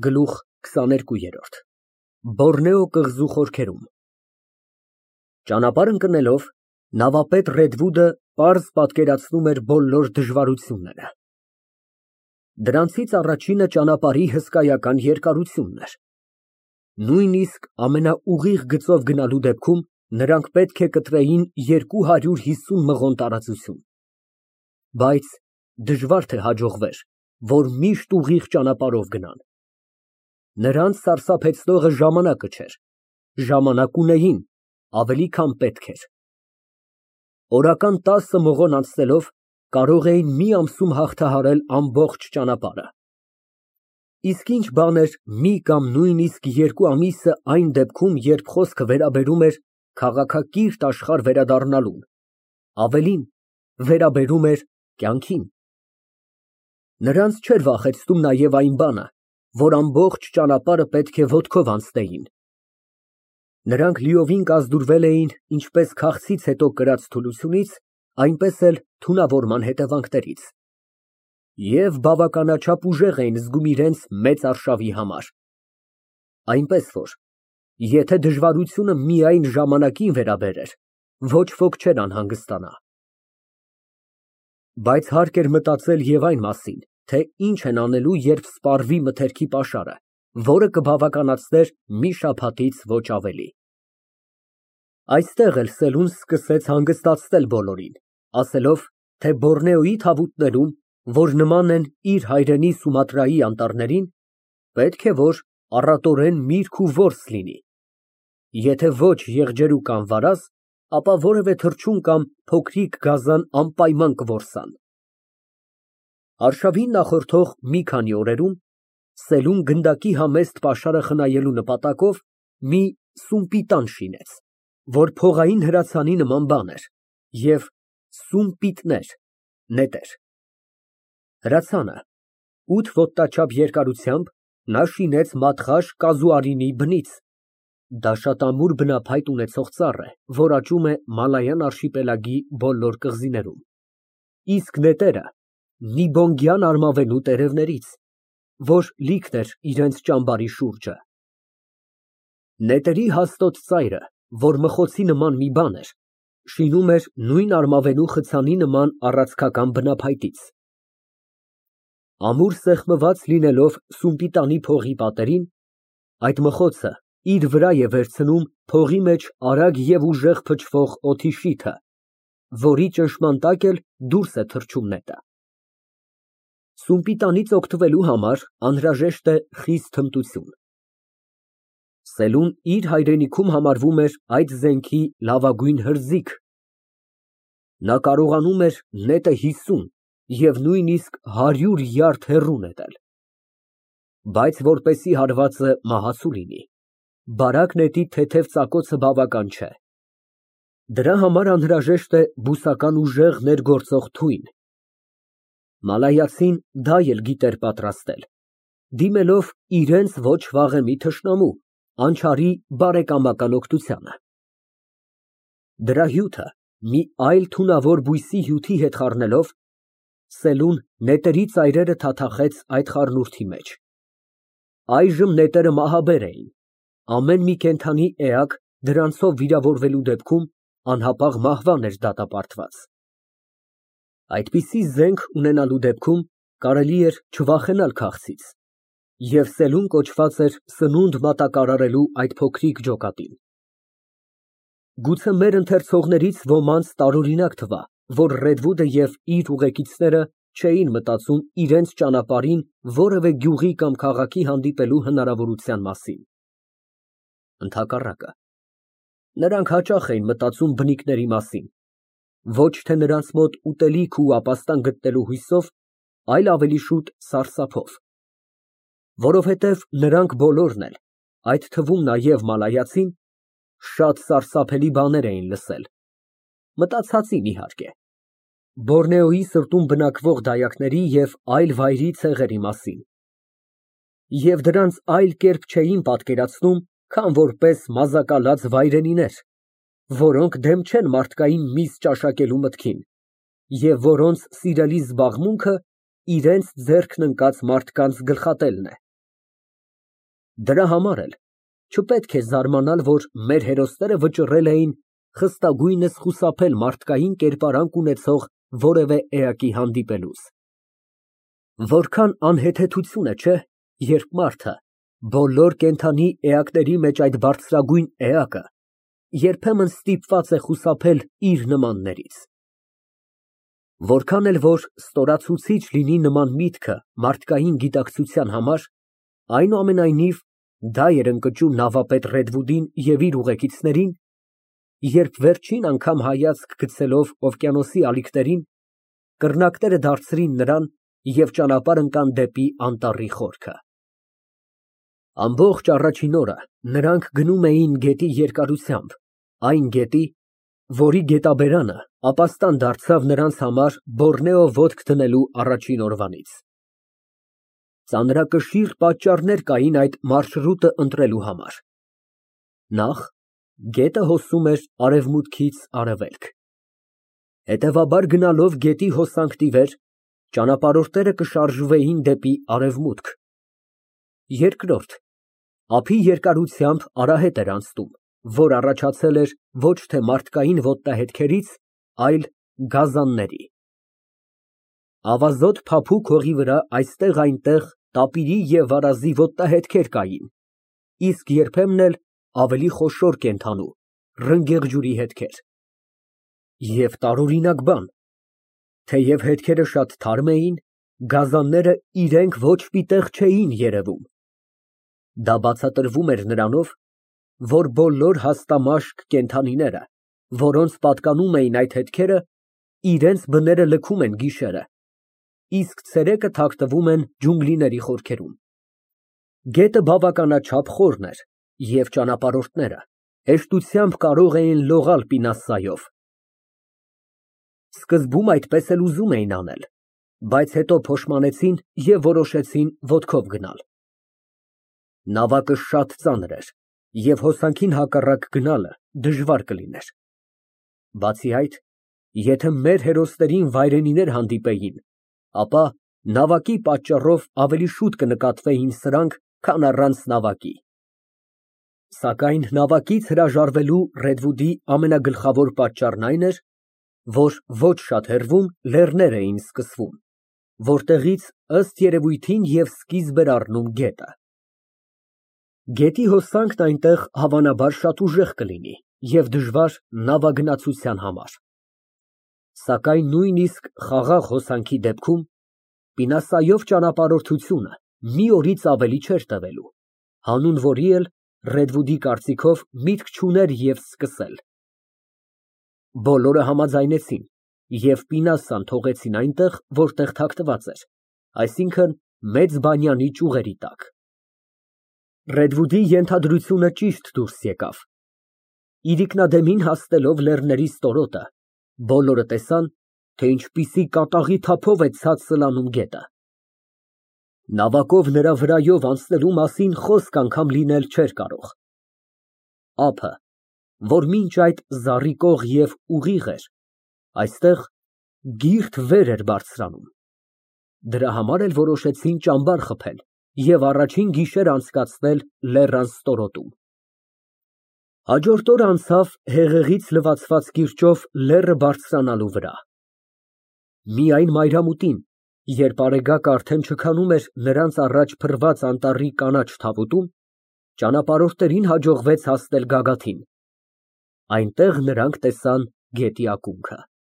Գլուխ 22 Բորնեո կղզու խորքերում Ճանապարհ ընկնելով նավապետ Ռեդվուդը պարզ պատկերացնում էր բոլոր դժվարությունները։ Դրանցից առաջինը ճանապարհի հսկայական երկարությունն էր։ Նույնիսկ ամենաուղիղ գծով գնալու դեպքում նրանք պետք է կտրեին 250 մղոն տարածություն։ Բայց դժվար թե հաջողվեր, որ միշտ ուղիղ ճանապարհով գնան։ Նրանց սարսափեցնողը ժամանակը չէր, ժամանակ ունեին, ավելի քան պետք էր։ Օրական 10 մղոն անցնելով կարող էին մի ամսում հաղթահարել ամբողջ ճանապարհը։ Իսկ ինչ բան էր մի կամ նույնիսկ 2 ամիսը այն դեպքում, երբ խոսքը վերաբերում էր քաղաքակիրթ աշխարհ վերադառնալուն, ավելին, վերաբերում էր կյանքին։ Նրանց չէր վախեցնում նաև այն բանը, որ ամբողջ ճանապարհը պետք է ոտքով անցնեին։ Նրանք լիովին կազդուրվել էին ինչպես քաղցից հետո կրած թուլությունից, այնպես էլ թունավորման հետևանքներից և բավականաչափ ուժեղ էին զգում իրենց մեծ արշավի համար, այնպես որ եթե դժվարությունը միայն ժամանակին վերաբերեր, ոչ ոք չէր անհանգստանա։ Բայց հարկ էր մտածել և այն մասին, թե ինչ են անելու, երբ սպառվի մթերքի պաշարը, որը կբավականացներ մի շաբաթից ոչ ավելի։ Այստեղ էլ Սելուն սկսեց հանգստացնել բոլորին, ասելով, թե Բորնեոյի թավուտներում, որ նման են իր հայրենի Սումատրայի անտառներին, պետք է որ առատորեն միրգ ու որս լինի, եթե ոչ եղջերու կամ վարազ, ապա որևէ թռչուն կամ փոքրիկ գազան անպայման կորսան։ Արշավին նախորդող մի քանի օրերում Սելուն գնդակի համեստ պաշարը խնայելու նպատակով մի սումպիտան շինեց, որ փողային հրացանի նման բան էր, և սումպիտներ նետեր։ Հրացանը 8 ոտնաչափ երկարությամբ նա շինեց մատխաշ կազուարինի բնից։ Դա շատ ամուր բնափայտ ունեցող ծառ է, որ աճում է Մալայան արշիպելագի բոլոր կղզիներում, իսկ նետերը նիբոնգյան արմավենու տերևներից, որ լիքն էր իրենց ճամբարի շուրջը։ Նետերի հաստոտ ծայրը, որ մխոցի նման մի բան էր, շինում էր նույն արմավենու խցանի նման առանցքական բնափայտից։ Ամուր սեղմված լինելով սումպիտանի փողի պատերին, այդ մխոցը իր վրա է վերցնում փողի մեջ արագ և ուժեղ փչվող օդի շիթը, որի ճնշման տակ էլ դուրս է թռչում նետը։ Սումպիտանից օգտվելու համար անհրաժեշտ է խիստ հմտություն։ Սելուն իր հայրենիքում համարվում էր այդ զենքի լավագույն հրձիգ։ Նա կարողանում էր նետը 50 և նույնիսկ 100 յարդ հեռու նետել։ Բայց որպեսզի հարվածը մահացու լինի, բարակ նետի թեթև ծակոցը բավական չէ։ Դրա համար անհրաժեշտ է բուսական ուժեղ ներգործող թույն։ Մալայացին դա էլ գիտեր պատրաստել, դիմելով իրենց ոչ վաղեմի թշնամու, անչարի բարեկամական օգնությանը։ Դրա հյութը մի այլ թունավոր բույսի հյութի հետ խառնելով, Սելուն նետերի ծայրերը թաթախեց այդ խառնուրդի մեջ։ Այժմ նետերը մահաբեր էին, ամեն մի կենդանի էակ դրանցով վիրավորվելու դեպքում անհապաղ մահվան էր դատապարտված։ Այդպիսի զենք ունենալու դեպքում կարելի էր չվախենալ քաղցից, և Սելուն կոչված էր սնունդ մատակարարելու այդ փոքրիկ ջոկատին։ Գուցե մեր ընթերցողներից ոմանց տարօրինակ թվա, որ Ռեդվուդը և իր ուղեկիցները չէին մտածում իրենց ճանապարհին որևէ գյուղի կամ քաղաքի հանդիպելու հնարավորության մասին։ Ընդհակառակը, նրանք հաճախ էին մտածում բնիկների մասին, ոչ թե նրանց մոտ ուտելիք ու ապաստան գտնելու հույսով, այլ ավելի շուտ սարսափով, որովհետև նրանք բոլորն էլ, այդ թվում նաև Մալայացին, շատ սարսափելի բաներ էին լսել, մտածածին իհարկե, Բորնեոյի սրտում բնակվող դայակների և այլ վայրի ցեղերի մասին, և դրանց այլ կերպ չէին պատկերացնում, քան որպես մազակալած վայրենիներ, որոնք դեմ չեն մարդկային միս ճաշակելու մտքին և որոնց սիրելի զբաղմունքը իրենց ձեռքն ընկած մարդկանց գլխատելն է։ Դրա համար էլ չպետք է զարմանալ, որ մեր հերոսները վճռել էին խստագույնս խուսափել մարդկային կերպարանք ունեցող որևէ էակի հանդիպելուց։ Որքան անհեթեթություն է, չէ՞, երբ մարդը, բոլոր կենդանի էակների մեջ այդ բարձրագույն էակը, երբեմն ստիպված է խուսափել իր նմաններից։ Որքան էլ որ ստորացուցիչ լինի նման միտքը մարդկային գիտակցության համար, այնուամենայնիվ դա էր ընկճում նավապետ Ռեդվուդին և իր ուղեկիցներին, երբ վերջին անգամ հայացք գցելով օվկիանոսի ալիքներին, կռնակները դարձրին նրան և ճանապարհ ընկան դեպի անտառի խորքը։ Ամբողջ առաջին օրը նրանք գնում էին գետի երկարությամբ, այն գետի, որի գետաբերանը ապաստան դարձավ նրանց համար Բոռնեո ոտք դնելու առաջին օրվանից։ Ծանրակշիռ պատճառներ կային այդ մարշրուտը ընտրելու համար։ Նախ, գետը հոսում էր արևմուտքից արևելք։ Հետևաբար գնալով գետի հոսանքն ի վեր, ճանապարհորդները կշարժվեին դեպի արևմուտք։ Երկրորդ, ափի երկարությամբ արահետ էր անցնում, որ առաջացել էր ոչ թե մարդկային ոտնահետքերից, այլ գազանների։ Ավազոտ փափուկ հողի վրա այստեղ֊այնտեղ տապիրի և վարազի ոտնահետքեր կային, իսկ երբեմն էլ ավելի խոշոր կենդանու, ռնգեղջյուրի հետքեր։ Եվ տարօրինակ բան, թեև հետքերը շատ թարմ էին, գազանները իրենք ոչ պիտեղ չէին երևում։ Դա բացատրվում էր նրանով, որ բոլոր հաստամաշկ կենդանիները, որոնց պատկանում էին այդ հետքերը, իրենց բները լքում են գիշերը, իսկ ցերեկը թաքնվում են ջունգլիների խորքերում։ Գետը բավականաչափ խորն էր, և ճանապարհորդները հեշտությամբ կարող էին լողալ պինասայով։ Սկզբում այդպես էլ ուզում էին անել, բայց հետո փոշմանեցին և որոշեցին ոտքով գնալ։ Նավակը շատ ծանր էր, և հոսանքին հակառակ գնալը դժվար կլիներ։ Բացի այդ, եթե մեր հերոսներին վայրենիներ հանդիպեին, ապա նավակի պատճառով ավելի շուտ կնկատվեին սրանք, քան առանց նավակի։ Սակայն նավակից հրաժարվելու Ռեդվուդի ամենագլխավոր պատճառն այն էր, որ ոչ շատ հեռվում լեռներ էին սկսվում, որտեղից ըստ երևույթին և սկիզբ էր առնում գետը։ Գետի հոսանքն այնտեղ հավանաբար շատ ուժեղ կլինի և դժվար նավագնացության համար։ Սակայն նույնիսկ խաղաղ հոսանքի դեպքում պինասայով ճանապարհորդությունը մի օրից ավելի չէր տևելու, հանուն որի էլ Ռեդվուդի կարծիքով միտք չուներ և սկսել։ Բոլորը համաձայնեցին և պինասան թողեցին այնտեղ, որտեղ թաքնված էր, այսինքն՝ մեծ բանյանի ճյուղերի տակ։ Ռեդվուդի ենթադրությունը ճիշտ դուրս եկավ։ Իրիկնադեմին հասնելով լեռների ստորոտը, բոլորը տեսան, թե ինչպիսի կատաղի թափով է ցած սլանում գետը։ Նավակով նրա վրայով անցնելու մասին խոսք անգամ լինել չէր կարող։ Ափը, որ մինչ այդ զառիկող և ուղիղ էր, այստեղ գիղթ վեր էր բարձրանում։ Դրա համար էլ որոշեցին ճամբար խփել և առաջին գիշերն անցկացնել լեռան ստորոտում։ Հաջորդ օրը անցավ հեղեղից լվացված կիրճով լեռը բարձրանալու վրա։ Միայն մայրամուտին, երբ Արեգակը արդեն չքանում էր նրանց առաջ փռված անտառի կանաչ թավուտում, ճանապարհորդներին հաջողվեց հասնել գագաթին։ Այնտեղ նրանք տեսան գետի ակունքը։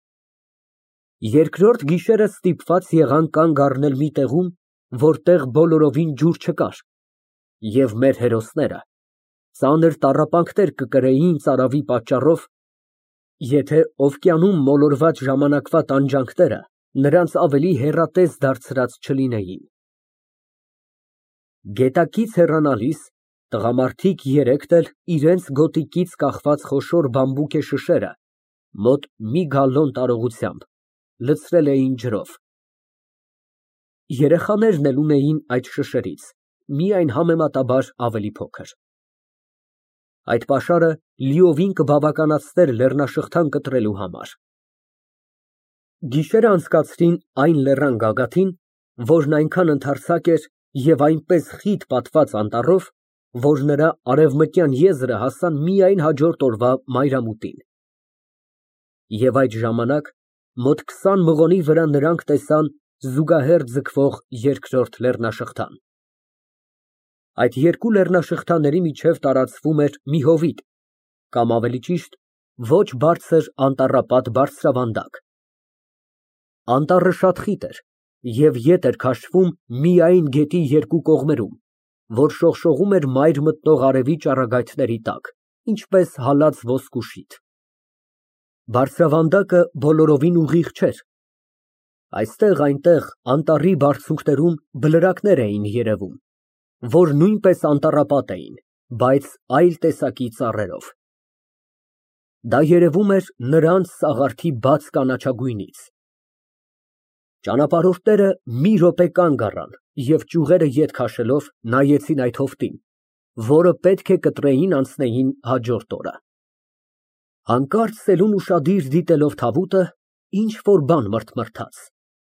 Երկրորդ գիշերը ստիպված եղան կանգ առնել մի տեղում, որտեղ բոլորովին ջուր չկար, և մեր հերոսները ծանր տառապանքներ կկրեին ծարավի պատճառով, եթե օվկիանում մոլորված ժամանակվա տանջանքները նրանց ավելի հեռատես դարձրած չլինեին։ Գետակից հեռանալիս տղամարդիկ երեքն էլ իրենց գոտիքից կախված խոշոր բամբուկե շշերը մոտ մի գալլոն տարողությամբ լցրել էին ջրով։ Երեխաներն էլ ունեին այդ շշերից, միայն համեմատաբար ավելի փոքր։ Այդ պաշարը լիովին կբավականացներ լեռնաշղթան կտրելու համար։ Գիշերն անցկացրին այն լեռան գագաթին, որն այնքան ընդարձակ էր և այնպես խիտ պատված անտառով, որ նրա արևմտյան եզրը հասան միայն հաջորդ օրվա մայրամուտին։ Եվ այդ ժամանակ մոտ 20 մղոնի վրա նրանք տեսան զուգահեռ ձգվող երկրորդ լեռնաշղթան։ Այդ երկու լեռնաշղթաների միջև տարածվում էր մի հովիտ, կամ ավելի ճիշտ, ոչ բարձր անտառապատ բարձրավանդակ։ Անտառը շատ խիտ էր և ետ էր քաշվում միայն գետի երկու կողմերում, որ շողշողում էր մայր մտնող արևի ճառագայթների տակ, ինչպես հալած ոսկու շիթ։ Բարձրավանդակը բոլորովին ուղիղ չէր։ Այստեղ-այնտեղ անտառի բարձունքներում բլրակներ էին երևում, որ նույնպես անտառապատ էին, բայց այլ տեսակի ծառերով։ Դա երևում էր նրանց սաղարթի բաց կանաչագույնից։ Ճանապարհորդները մի րոպե կանգ առան և ճյուղերը ետ քաշելով նայեցին այդ հովտին, որը պետք է կտրեին անցնեին հաջորդ օրը։ Հանկարծ սելուն ուշադիր դիտելով թավուտը, ինչ֊որ բան մրթմրթաց։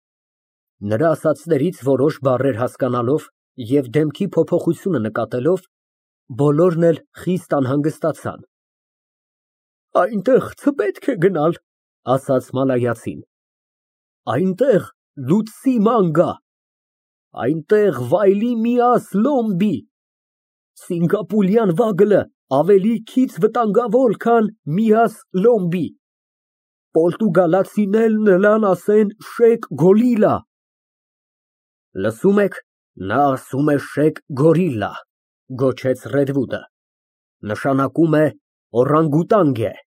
Նրա ասածներից որոշ բառեր հասկանալով և դեմքի փոփոխությունը նկատելով, բոլորն էլ խիստ անհանգստացան։ Այնտեղ չպետք է գնալ, ասաց մալայացին։ Այնտեղ լուցսի ման կա, այնտեղ վայլի միաս լոմբի, Սինգապուրյան վագլը ավելի քիչ վտանգավոր, քան միաս լոմբի, պորտուգալացին էլ նրան ասեն շեկ գոլիլա։ Լսում եք, նա ասում է շեկ գորիլլա, գոչեց Ռեդվուդը, նշանակում է օրանգուտանգ է։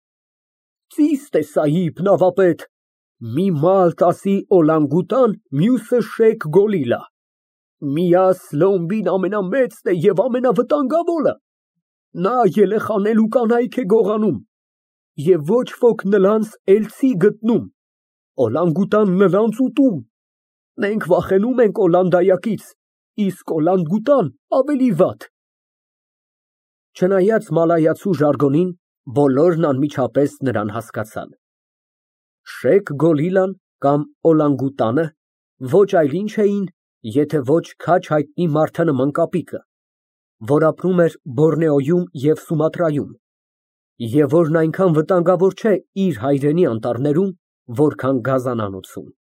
Ծիստ է սահիբ նավապետ, մի մալտ ասի օլանգուտան, մյուսը շեկ գոլիլա, միաս լոմբին ամենամեծն է և ամենավտանգավորը, նա երեխաներ ու կանայք է գողանում, և ոչ ոք նրանց էլցի գտնում, օլանգուտան նրանց ուտում, մենք վախենում ենք օլանդայակից, իսկ օլանգուտան ավելի վատ։ Չնայած մալայացու ժարգոնին, բոլորն անմիջապես նրան հասկացան։ Շեկ գոլիլան կամ օլանգուտանը ոչ այլ ինչ էին, եթե ոչ քաջ հայտնի մարդանման կապիկը, որ ապրում էր Բորնեոյում և Սումատրայում, և որն այնքան վտանգավոր չէ իր հայրենի անտառներում, որքան գազանանոցում։